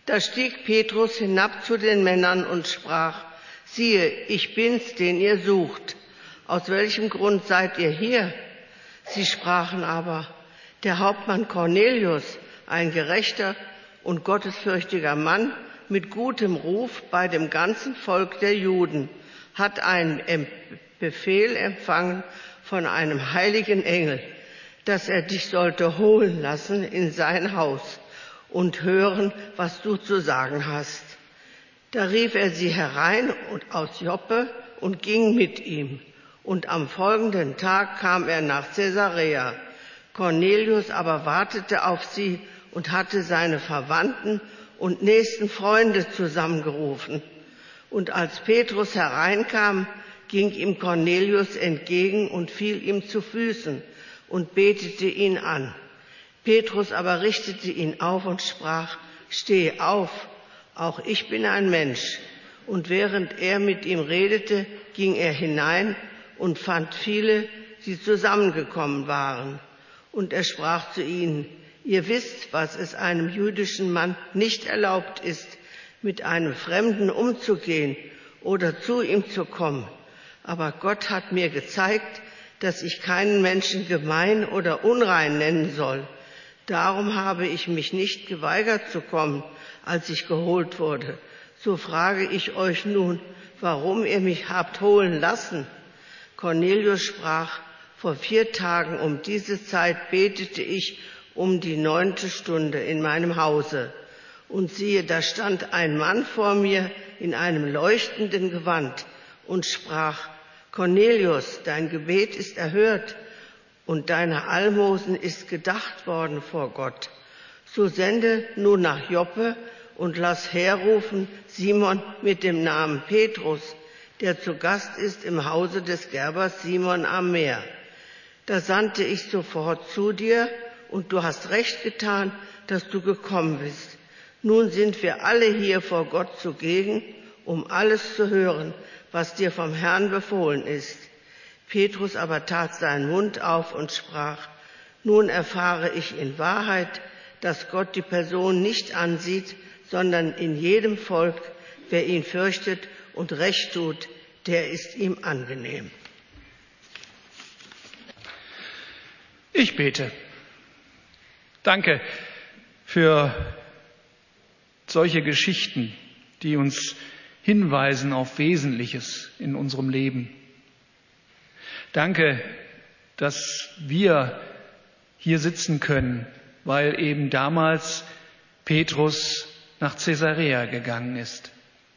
Da stieg Petrus hinab zu den Männern und sprach: Siehe, ich bin's, den ihr sucht. Aus welchem Grund seid ihr hier? Sie sprachen aber: Der Hauptmann Cornelius, ein gerechter und gottesfürchtiger Mann mit gutem Ruf bei dem ganzen Volk der Juden, hat einen Befehl empfangen von einem heiligen Engel, dass er dich sollte holen lassen in sein Haus und hören, was du zu sagen hast. Da rief er sie herein aus Joppe und ging mit ihm. Und am folgenden Tag kam er nach Caesarea. Cornelius aber wartete auf sie und hatte seine Verwandten und nächsten Freunde zusammengerufen. Und als Petrus hereinkam, ging ihm Cornelius entgegen und fiel ihm zu Füßen und betete ihn an. Petrus aber richtete ihn auf und sprach: Steh auf, auch ich bin ein Mensch. Und während er mit ihm redete, ging er hinein und fand viele, die zusammengekommen waren. Und er sprach zu ihnen: Ihr wisst, was es einem jüdischen Mann nicht erlaubt ist, mit einem Fremden umzugehen oder zu ihm zu kommen. Aber Gott hat mir gezeigt, dass ich keinen Menschen gemein oder unrein nennen soll. Darum habe ich mich nicht geweigert zu kommen, als ich geholt wurde. So frage ich euch nun, warum ihr mich habt holen lassen. Cornelius sprach: Vor 4 Tagen um diese Zeit betete ich um die 9. Stunde in meinem Hause. Und siehe, da stand ein Mann vor mir in einem leuchtenden Gewand und sprach: Cornelius, dein Gebet ist erhört und deine Almosen ist gedacht worden vor Gott. So sende nun nach Joppe und lass herrufen Simon mit dem Namen Petrus, der zu Gast ist im Hause des Gerbers Simon am Meer. Da sandte ich sofort zu dir, und du hast recht getan, dass du gekommen bist. Nun sind wir alle hier vor Gott zugegen, um alles zu hören, was dir vom Herrn befohlen ist. Petrus aber tat seinen Mund auf und sprach: Nun erfahre ich in Wahrheit, dass Gott die Person nicht ansieht, sondern in jedem Volk, wer ihn fürchtet und Recht tut, der ist ihm angenehm. Ich bete. Danke für solche Geschichten, die uns hinweisen auf Wesentliches in unserem Leben. Danke, dass wir hier sitzen können, weil eben damals Petrus nach Caesarea gegangen ist.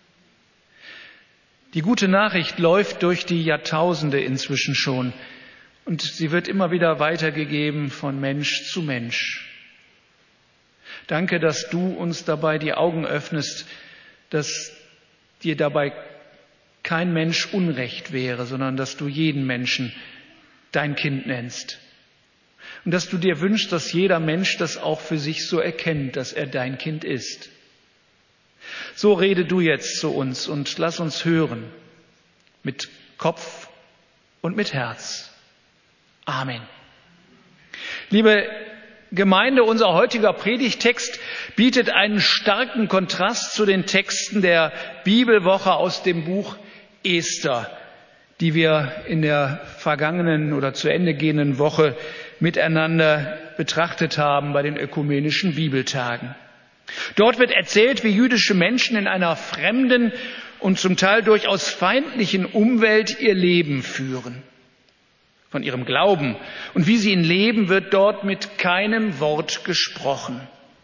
Die gute Nachricht läuft durch die Jahrtausende inzwischen schon und sie wird immer wieder weitergegeben von Mensch zu Mensch. Danke, dass du uns dabei die Augen öffnest, dass dir dabei kein Mensch Unrecht wäre, sondern dass du jeden Menschen dein Kind nennst. Und dass du dir wünschst, dass jeder Mensch das auch für sich so erkennt, dass er dein Kind ist. So rede du jetzt zu uns und lass uns hören, mit Kopf und mit Herz. Amen. Liebe Gemeinde, unser heutiger Predigtext bietet einen starken Kontrast zu den Texten der Bibelwoche aus dem Buch Esther, die wir in der vergangenen oder zu Ende gehenden Woche miteinander betrachtet haben bei den ökumenischen Bibeltagen. Dort wird erzählt, wie jüdische Menschen in einer fremden und zum Teil durchaus feindlichen Umwelt ihr Leben führen. Von ihrem Glauben und wie sie ihn leben, wird dort mit keinem Wort gesprochen.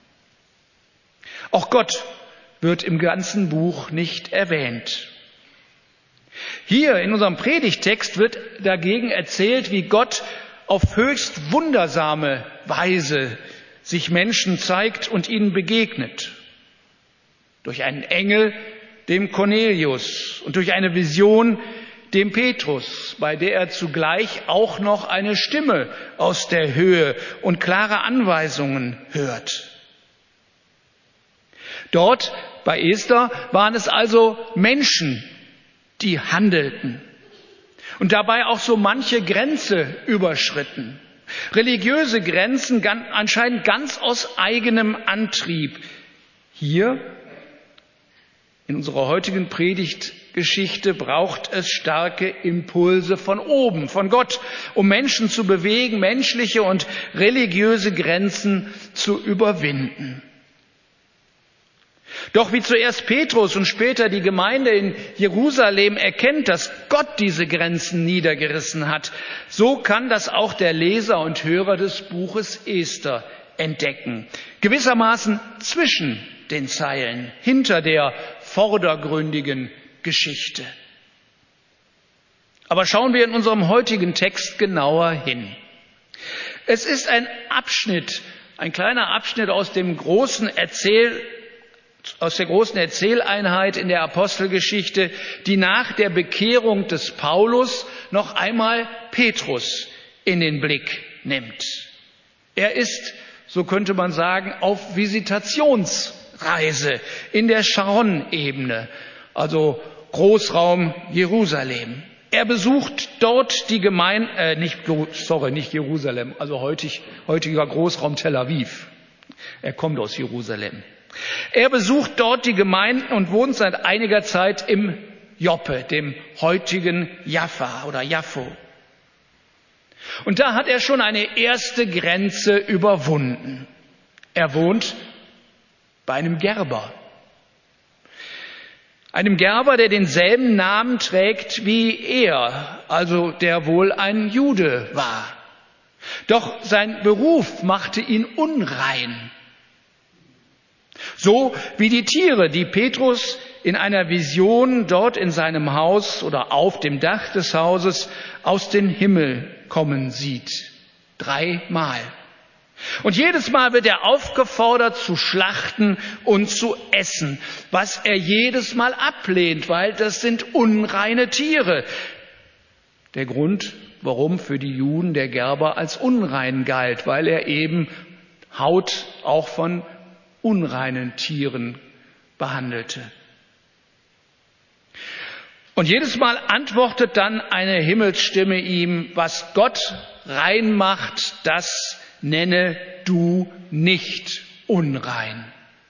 Auch Gott wird im ganzen Buch nicht erwähnt. Hier in unserem Predigtext wird dagegen erzählt, wie Gott auf höchst wundersame Weise sich Menschen zeigt und ihnen begegnet. Durch einen Engel, dem Cornelius, und durch eine Vision, dem Petrus, bei der er zugleich auch noch eine Stimme aus der Höhe und klare Anweisungen hört. Dort bei Esther waren es also Menschen, die handelten und dabei auch so manche Grenze überschritten. Religiöse Grenzen anscheinend ganz aus eigenem Antrieb. Hier In unserer heutigen Predigtgeschichte braucht es starke Impulse von oben, von Gott, um Menschen zu bewegen, menschliche und religiöse Grenzen zu überwinden. Doch wie zuerst Petrus und später die Gemeinde in Jerusalem erkennt, dass Gott diese Grenzen niedergerissen hat, so kann das auch der Leser und Hörer des Buches Esther entdecken. Gewissermaßen zwischen den Zeilen, hinter der vordergründigen Geschichte. Aber schauen wir in unserem heutigen Text genauer hin. Es ist ein kleiner Abschnitt aus der großen Erzähleinheit in der Apostelgeschichte, die nach der Bekehrung des Paulus noch einmal Petrus in den Blick nimmt. Er ist, so könnte man sagen, auf Visitationsreise in der Sharon-Ebene, also Großraum Jerusalem. Er besucht dort die Gemeinde, nicht Jerusalem, also heutiger Großraum Tel Aviv. Er kommt aus Jerusalem. Er besucht dort die Gemeinden und wohnt seit einiger Zeit im Joppe, dem heutigen Jaffa oder Jaffo. Und da hat er schon eine erste Grenze überwunden. Er wohnt bei einem Gerber. Einem Gerber, der denselben Namen trägt wie er, also der wohl ein Jude war. Doch sein Beruf machte ihn unrein. So wie die Tiere, die Petrus in einer Vision dort in seinem Haus oder auf dem Dach des Hauses aus dem Himmel kommen sieht. 3-mal. Und jedes Mal wird er aufgefordert zu schlachten und zu essen, was er jedes Mal ablehnt, weil das sind unreine Tiere. Der Grund, warum für die Juden der Gerber als unrein galt, weil er eben Haut auch von unreinen Tieren behandelte. Und jedes Mal antwortet dann eine Himmelsstimme ihm, was Gott rein macht, das nenne du nicht unrein.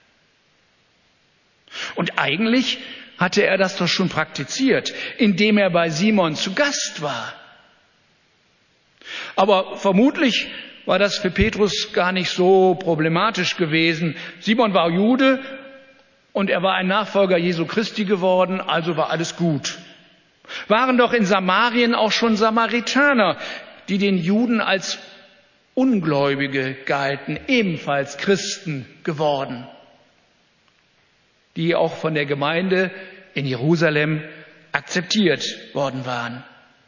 Und eigentlich hatte er das doch schon praktiziert, indem er bei Simon zu Gast war. Aber vermutlich war das für Petrus gar nicht so problematisch gewesen. Simon war Jude und er war ein Nachfolger Jesu Christi geworden, also war alles gut. Waren doch in Samarien auch schon Samaritaner, die den Juden als Ungläubige galten, ebenfalls Christen geworden, die auch von der Gemeinde in Jerusalem akzeptiert worden waren.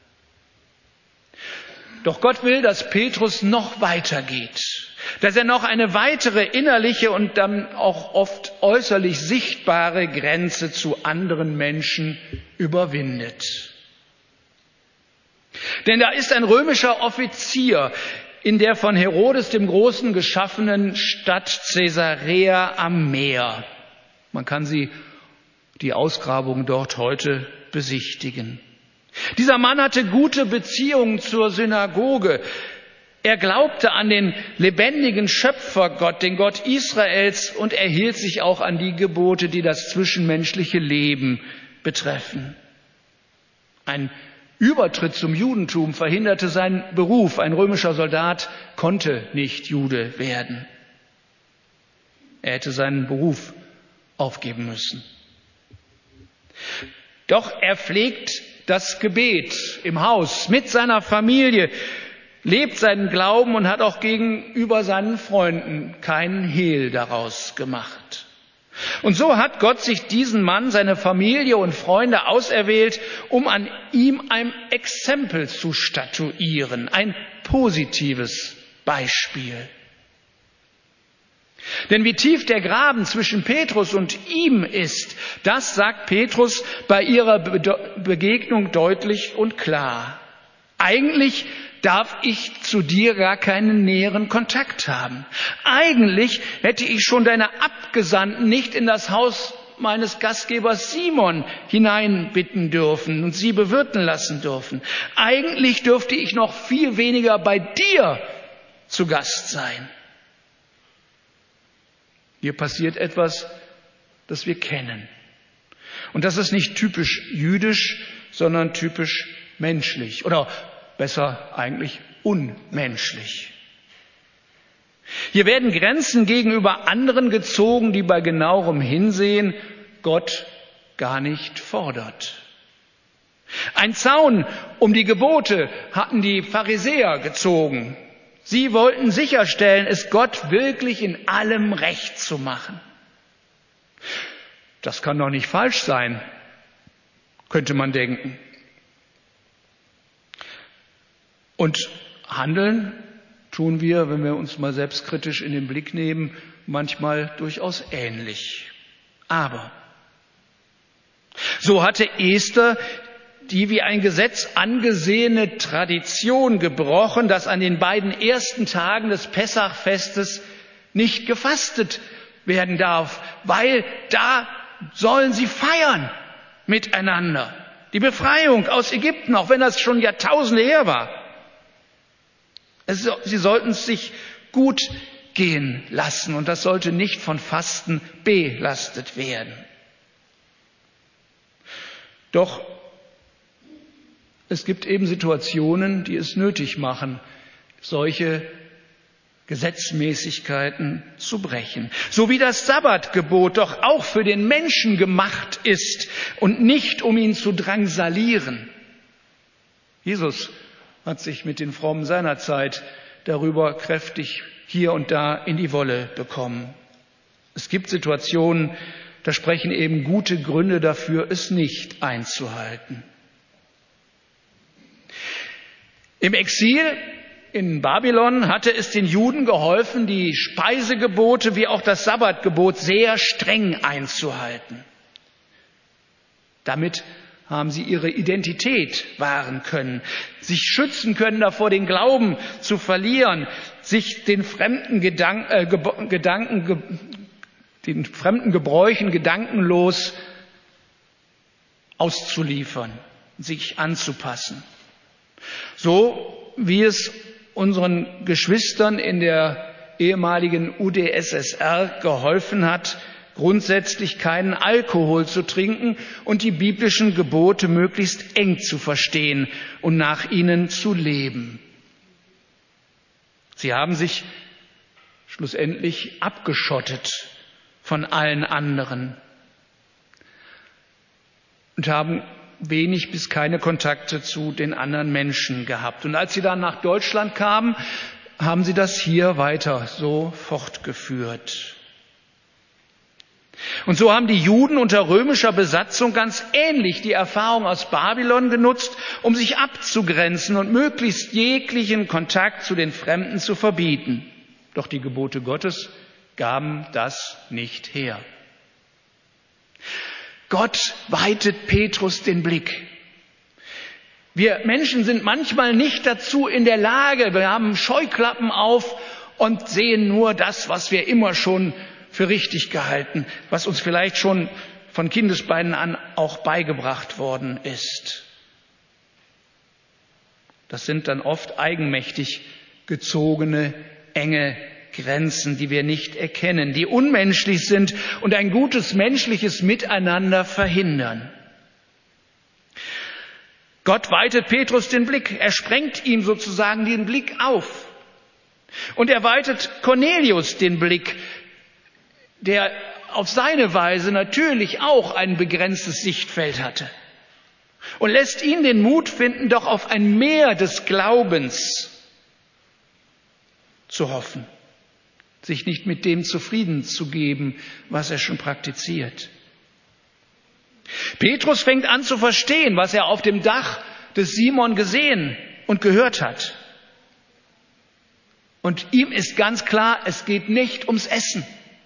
Doch Gott will, dass Petrus noch weitergeht, dass er noch eine weitere innerliche und dann auch oft äußerlich sichtbare Grenze zu anderen Menschen überwindet. Denn da ist ein römischer Offizier in der von Herodes dem Großen geschaffenen Stadt Caesarea am Meer. Man kann die Ausgrabung dort heute besichtigen. Dieser Mann hatte gute Beziehungen zur Synagoge. Er glaubte an den lebendigen Schöpfergott, den Gott Israels, und er hielt sich auch an die Gebote, die das zwischenmenschliche Leben betreffen. Ein Übertritt zum Judentum verhinderte seinen Beruf. Ein römischer Soldat konnte nicht Jude werden. Er hätte seinen Beruf aufgeben müssen. Doch er pflegt das Gebet im Haus mit seiner Familie, lebt seinen Glauben und hat auch gegenüber seinen Freunden keinen Hehl daraus gemacht. Und so hat Gott sich diesen Mann, seine Familie und Freunde auserwählt, um an ihm ein Exempel zu statuieren, ein positives Beispiel. Denn wie tief der Graben zwischen Petrus und ihm ist, das sagt Petrus bei ihrer Begegnung deutlich und klar. Eigentlich darf ich zu dir gar keinen näheren Kontakt haben. Eigentlich hätte ich schon deine Abgesandten nicht in das Haus meines Gastgebers Simon hineinbitten dürfen und sie bewirten lassen dürfen. Eigentlich dürfte ich noch viel weniger bei dir zu Gast sein. Hier passiert etwas, das wir kennen. Und das ist nicht typisch jüdisch, sondern typisch menschlich oder besser eigentlich unmenschlich. Hier werden Grenzen gegenüber anderen gezogen, die bei genauerem Hinsehen Gott gar nicht fordert. Ein Zaun um die Gebote hatten die Pharisäer gezogen. Sie wollten sicherstellen, es Gott wirklich in allem recht zu machen. Das kann doch nicht falsch sein, könnte man denken. Und handeln tun wir, wenn wir uns mal selbstkritisch in den Blick nehmen, manchmal durchaus ähnlich. Aber so hatte Esther die wie ein Gesetz angesehene Tradition gebrochen, dass an den beiden ersten Tagen des Pessachfestes nicht gefastet werden darf, weil da sollen sie feiern miteinander. Die Befreiung aus Ägypten, auch wenn das schon Jahrtausende her war. Sie sollten es sich gut gehen lassen und das sollte nicht von Fasten belastet werden. Doch es gibt eben Situationen, die es nötig machen, solche Gesetzmäßigkeiten zu brechen. So wie das Sabbatgebot doch auch für den Menschen gemacht ist und nicht, um ihn zu drangsalieren. Jesus hat sich mit den Frommen seiner Zeit darüber kräftig hier und da in die Wolle bekommen. Es gibt Situationen, da sprechen eben gute Gründe dafür, es nicht einzuhalten. Im Exil in Babylon hatte es den Juden geholfen, die Speisegebote wie auch das Sabbatgebot sehr streng einzuhalten. Damit haben sie ihre Identität wahren können, sich schützen können davor, den Glauben zu verlieren, sich den fremden Gebräuchen gedankenlos auszuliefern, sich anzupassen. So wie es unseren Geschwistern in der ehemaligen UdSSR geholfen hat, grundsätzlich keinen Alkohol zu trinken und die biblischen Gebote möglichst eng zu verstehen und nach ihnen zu leben. Sie haben sich schlussendlich abgeschottet von allen anderen und haben wenig bis keine Kontakte zu den anderen Menschen gehabt. Und als sie dann nach Deutschland kamen, haben sie das hier weiter so fortgeführt. Und so haben die Juden unter römischer Besatzung ganz ähnlich die Erfahrung aus Babylon genutzt, um sich abzugrenzen und möglichst jeglichen Kontakt zu den Fremden zu verbieten. Doch die Gebote Gottes gaben das nicht her. Gott weitet Petrus den Blick. Wir Menschen sind manchmal nicht dazu in der Lage, wir haben Scheuklappen auf und sehen nur das, was wir immer schon für richtig gehalten, was uns vielleicht schon von Kindesbeinen an auch beigebracht worden ist. Das sind dann oft eigenmächtig gezogene, enge Grenzen, die wir nicht erkennen, die unmenschlich sind und ein gutes menschliches Miteinander verhindern. Gott weitet Petrus den Blick, er sprengt ihm sozusagen den Blick auf. Und er weitet Cornelius den Blick, der auf seine Weise natürlich auch ein begrenztes Sichtfeld hatte. Und lässt ihn den Mut finden, doch auf ein Meer des Glaubens zu hoffen. Sich nicht mit dem zufrieden zu geben, was er schon praktiziert. Petrus fängt an zu verstehen, was er auf dem Dach des Simon gesehen und gehört hat. Und ihm ist ganz klar, es geht nicht ums Essen.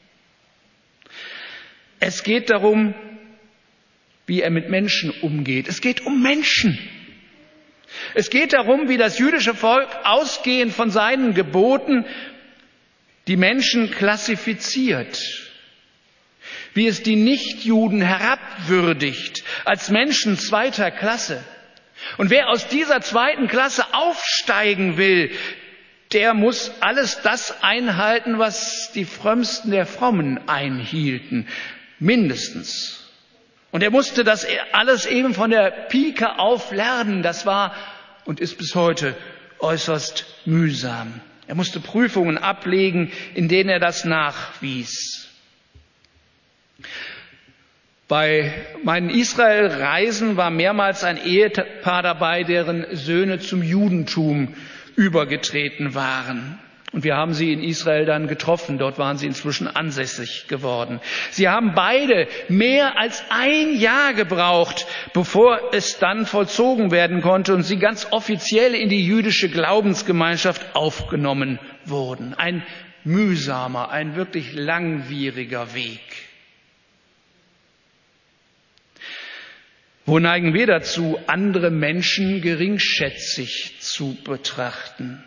Es geht darum, wie er mit Menschen umgeht. Es geht um Menschen. Es geht darum, wie das jüdische Volk ausgehend von seinen Geboten die Menschen klassifiziert, wie es die Nichtjuden herabwürdigt als Menschen zweiter Klasse. Und wer aus dieser zweiten Klasse aufsteigen will, der muss alles das einhalten, was die Frömmsten der Frommen einhielten, mindestens. Und er musste das alles eben von der Pike auf lernen. Das war und ist bis heute äußerst mühsam. Er musste Prüfungen ablegen, in denen er das nachwies. Bei meinen Israel-Reisen war mehrmals ein Ehepaar dabei, deren Söhne zum Judentum übergetreten waren. Und wir haben sie in Israel dann getroffen. Dort waren sie inzwischen ansässig geworden. Sie haben beide mehr als ein Jahr gebraucht, bevor es dann vollzogen werden konnte und sie ganz offiziell in die jüdische Glaubensgemeinschaft aufgenommen wurden. Ein mühsamer, ein wirklich langwieriger Weg. Wo neigen wir dazu, andere Menschen geringschätzig zu betrachten?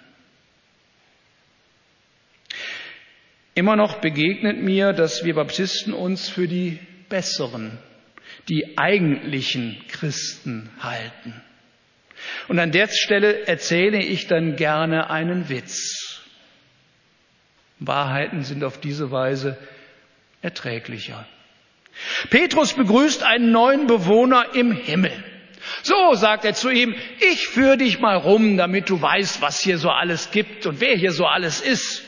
Immer noch begegnet mir, dass wir Baptisten uns für die besseren, die eigentlichen Christen halten. Und an der Stelle erzähle ich dann gerne einen Witz. Wahrheiten sind auf diese Weise erträglicher. Petrus begrüßt einen neuen Bewohner im Himmel. So, sagt er zu ihm, ich führe dich mal rum, damit du weißt, was hier so alles gibt und wer hier so alles ist.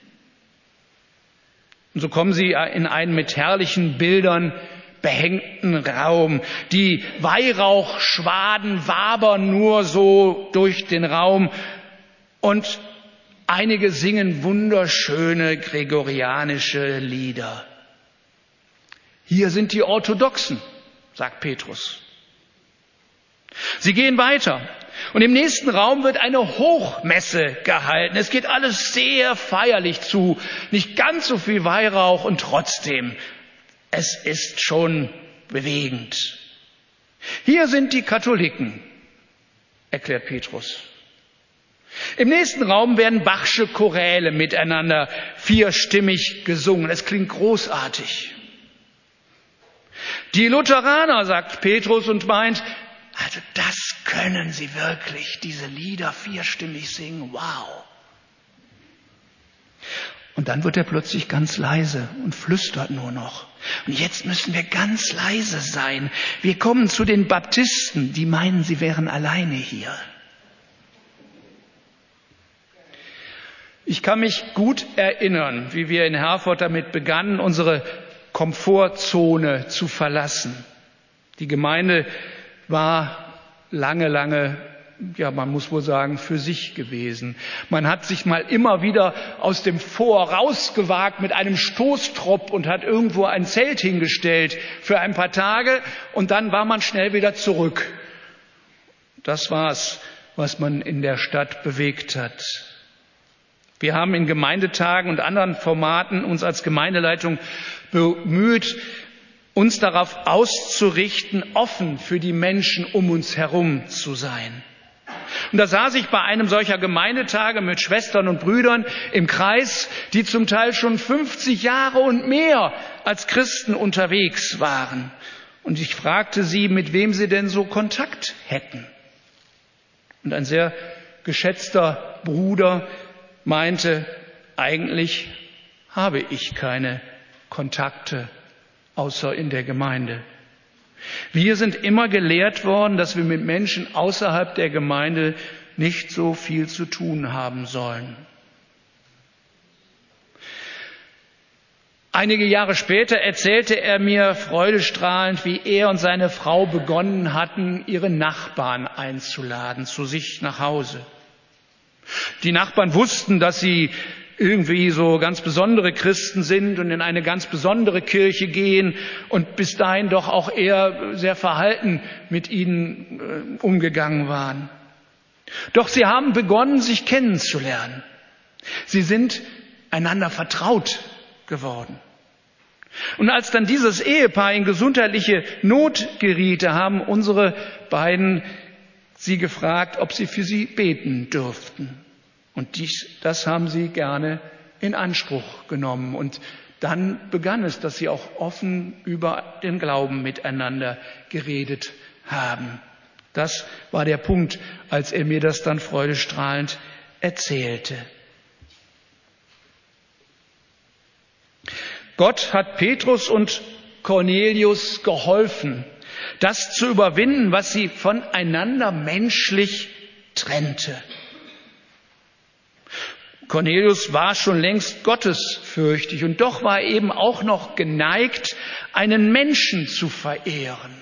Und so kommen sie in einen mit herrlichen Bildern behängten Raum. Die Weihrauchschwaden wabern nur so durch den Raum und einige singen wunderschöne gregorianische Lieder. Hier sind die Orthodoxen, sagt Petrus. Sie gehen weiter. Und im nächsten Raum wird eine Hochmesse gehalten. Es geht alles sehr feierlich zu. Nicht ganz so viel Weihrauch und trotzdem, es ist schon bewegend. Hier sind die Katholiken, erklärt Petrus. Im nächsten Raum werden Bachsche Choräle miteinander vierstimmig gesungen. Es klingt großartig. Die Lutheraner, sagt Petrus und meint, also das können sie wirklich, diese Lieder vierstimmig singen, wow. Und dann wird er plötzlich ganz leise und flüstert nur noch. Und jetzt müssen wir ganz leise sein. Wir kommen zu den Baptisten, die meinen, sie wären alleine hier. Ich kann mich gut erinnern, wie wir in Herford damit begannen, unsere Komfortzone zu verlassen. Die Gemeinde war lange, ja, man muss wohl sagen, für sich gewesen. Man hat sich mal immer wieder aus dem Fort rausgewagt mit einem Stoßtrupp und hat irgendwo ein Zelt hingestellt für ein paar Tage und dann war man schnell wieder zurück. Das war's, was man in der Stadt bewegt hat. Wir haben in Gemeindetagen und anderen Formaten uns als Gemeindeleitung bemüht, uns darauf auszurichten, offen für die Menschen um uns herum zu sein. Und da saß ich bei einem solcher Gemeindetage mit Schwestern und Brüdern im Kreis, die zum Teil schon 50 Jahre und mehr als Christen unterwegs waren. Und ich fragte sie, mit wem sie denn so Kontakt hätten. Und ein sehr geschätzter Bruder meinte, eigentlich habe ich keine Kontakte außer in der Gemeinde. Wir sind immer gelehrt worden, dass wir mit Menschen außerhalb der Gemeinde nicht so viel zu tun haben sollen. Einige Jahre später erzählte er mir freudestrahlend, wie er und seine Frau begonnen hatten, ihre Nachbarn einzuladen zu sich nach Hause. Die Nachbarn wussten, dass sie irgendwie so ganz besondere Christen sind und in eine ganz besondere Kirche gehen und bis dahin doch auch eher sehr verhalten mit ihnen umgegangen waren. Doch sie haben begonnen, sich kennenzulernen. Sie sind einander vertraut geworden. Und als dann dieses Ehepaar in gesundheitliche Not geriet, haben unsere beiden sie gefragt, ob sie für sie beten dürften. Und das haben sie gerne in Anspruch genommen. Und dann begann es, dass sie auch offen über den Glauben miteinander geredet haben. Das war der Punkt, als er mir das dann freudestrahlend erzählte. Gott hat Petrus und Cornelius geholfen, das zu überwinden, was sie voneinander menschlich trennte. Cornelius war schon längst gottesfürchtig und doch war er eben auch noch geneigt, einen Menschen zu verehren.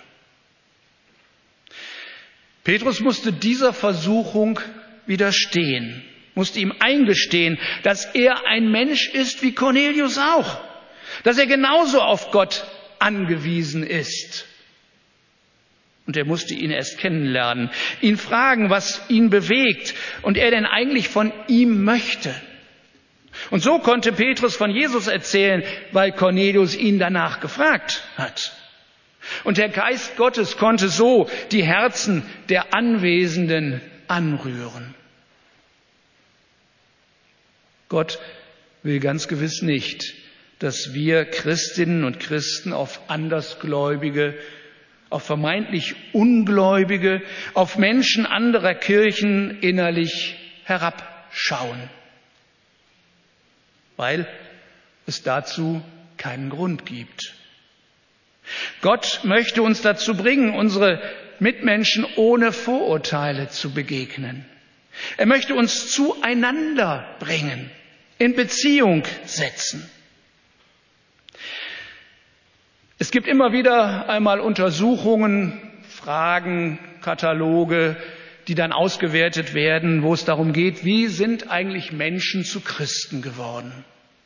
Petrus musste dieser Versuchung widerstehen, musste ihm eingestehen, dass er ein Mensch ist wie Cornelius auch, dass er genauso auf Gott angewiesen ist. Und er musste ihn erst kennenlernen, ihn fragen, was ihn bewegt und er denn eigentlich von ihm möchte. Und so konnte Petrus von Jesus erzählen, weil Cornelius ihn danach gefragt hat. Und der Geist Gottes konnte so die Herzen der Anwesenden anrühren. Gott will ganz gewiss nicht, dass wir Christinnen und Christen auf Andersgläubige, auf vermeintlich Ungläubige, auf Menschen anderer Kirchen innerlich herabschauen, weil es dazu keinen Grund gibt. Gott möchte uns dazu bringen, unsere Mitmenschen ohne Vorurteile zu begegnen. Er möchte uns zueinander bringen, in Beziehung setzen. Es gibt immer wieder einmal Untersuchungen, Fragen, Kataloge, die dann ausgewertet werden, wo es darum geht, wie sind eigentlich Menschen zu Christen geworden?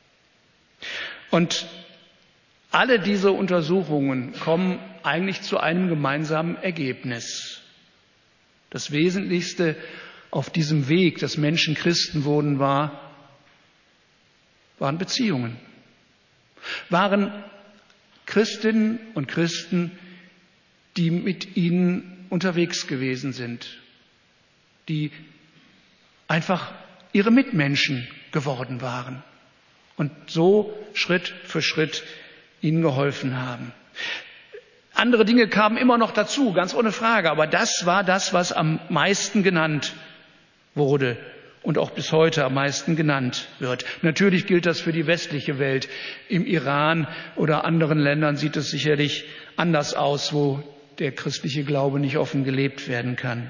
Und alle diese Untersuchungen kommen eigentlich zu einem gemeinsamen Ergebnis. Das Wesentlichste auf diesem Weg, dass Menschen Christen wurden, waren Beziehungen, waren Christinnen und Christen, die mit ihnen unterwegs gewesen sind, die einfach ihre Mitmenschen geworden waren und so Schritt für Schritt ihnen geholfen haben. Andere Dinge kamen immer noch dazu, ganz ohne Frage, aber das war das, was am meisten genannt wurde und auch bis heute am meisten genannt wird. Natürlich gilt das für die westliche Welt. Im Iran oder anderen Ländern sieht es sicherlich anders aus, wo der christliche Glaube nicht offen gelebt werden kann.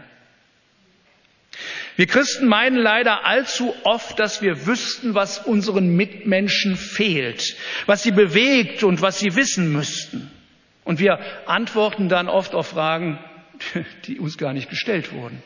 Wir Christen meinen leider allzu oft, dass wir wüssten, was unseren Mitmenschen fehlt, was sie bewegt und was sie wissen müssten. Und wir antworten dann oft auf Fragen, die uns gar nicht gestellt wurden.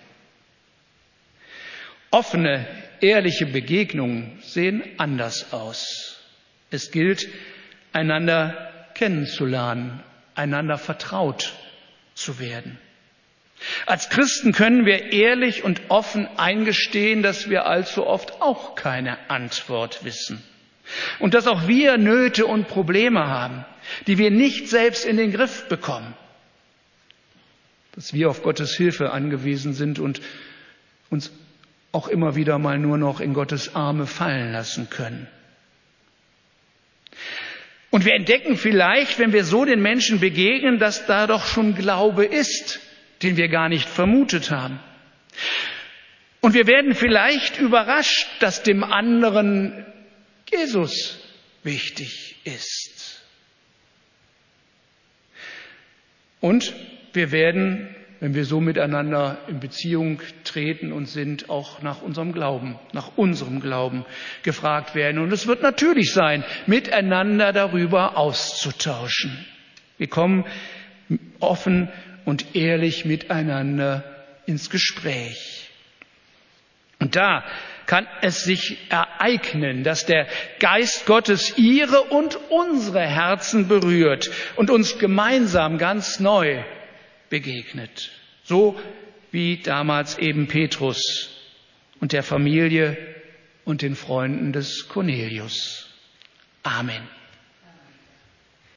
Offene, ehrliche Begegnungen sehen anders aus. Es gilt, einander kennenzulernen, einander vertraut zu werden. Als Christen können wir ehrlich und offen eingestehen, dass wir allzu oft auch keine Antwort wissen. Und dass auch wir Nöte und Probleme haben, die wir nicht selbst in den Griff bekommen. Dass wir auf Gottes Hilfe angewiesen sind und uns auch immer wieder mal nur noch in Gottes Arme fallen lassen können. Und wir entdecken vielleicht, wenn wir so den Menschen begegnen, dass da doch schon Glaube ist, den wir gar nicht vermutet haben. Und wir werden vielleicht überrascht, dass dem anderen Jesus wichtig ist. Und wir werden, wenn wir so miteinander in Beziehung treten und sind, auch nach unserem Glauben gefragt werden. Und es wird natürlich sein, miteinander darüber auszutauschen. Wir kommen offen und ehrlich miteinander ins Gespräch. Und da kann es sich ereignen, dass der Geist Gottes ihre und unsere Herzen berührt und uns gemeinsam ganz neu begegnet. So wie damals eben Petrus und der Familie und den Freunden des Cornelius. Amen.